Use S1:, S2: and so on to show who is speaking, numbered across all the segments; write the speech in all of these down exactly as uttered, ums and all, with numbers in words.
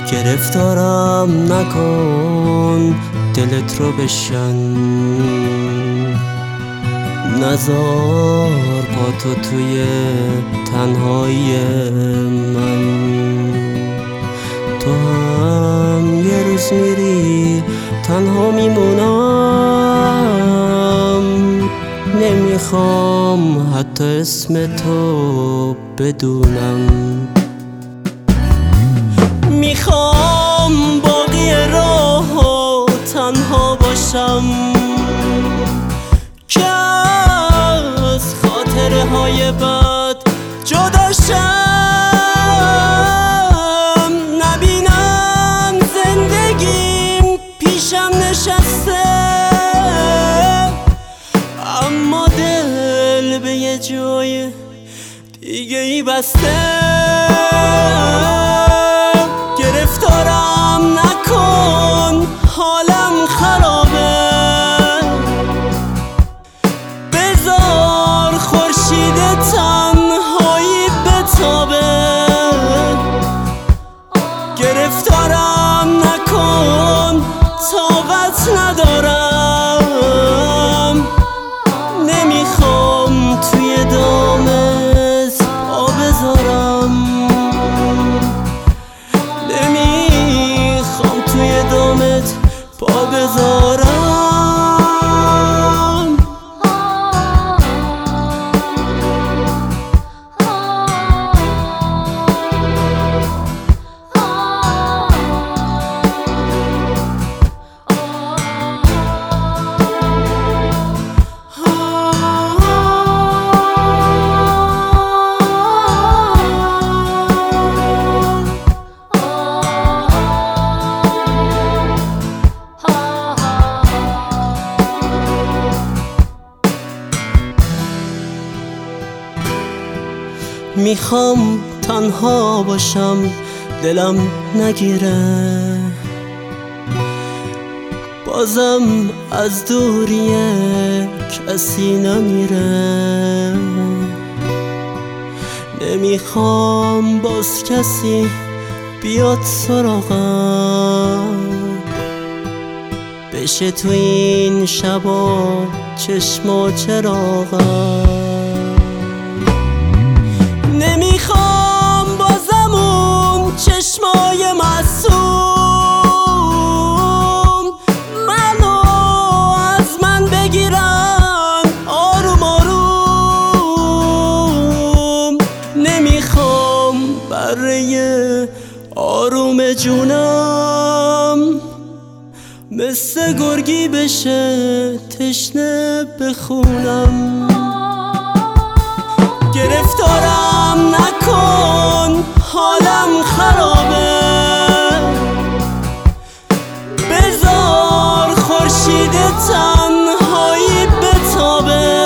S1: گرفتارم نکن، دلت رو بشکن، نذار پا تو توی تنهایی من. تو هم یه روز میری تنها میمونم، نمیخوام حتی اسم تو بدونم. میخوام باقی راهو تنها باشم که از خاطره های بد جدا شم، نبینم زندگیم پیشم نشسته اما دل به یه جای دیگه ای بسته. گرفتارم نکن، حالم خرابه، بذار خورشید تنهایی بتابه. گرفتارم نکن، طاقت ندارم، نمیخوام توی دامت پا بذارم، نمیخوام توی دامت پا بذارم. میخوام تنها باشم، دلم نگیره، بازم از دوریه کسی نمیره. نمیخوام باز کسی بیاد سراغم، بشه تو این شبا چشم و چراغم. نمیخوام بازم اون چشمای معصوم منو از من بگیرن آروم آروم. نمیخوام برای آروم جونم مثل گرگی بشه تشنه بخونم. گرفتارم نکن، حالم خرابه، بذار خورشید تنهایی بتابه.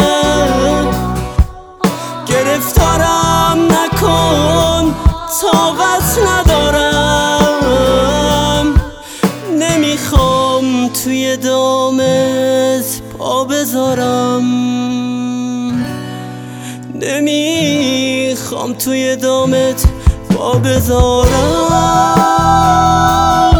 S1: گرفتارم نکن، طاقت ندارم، نمیخوام توی دامت پا بذارم، نمیخوام توی دامت پا بذارم.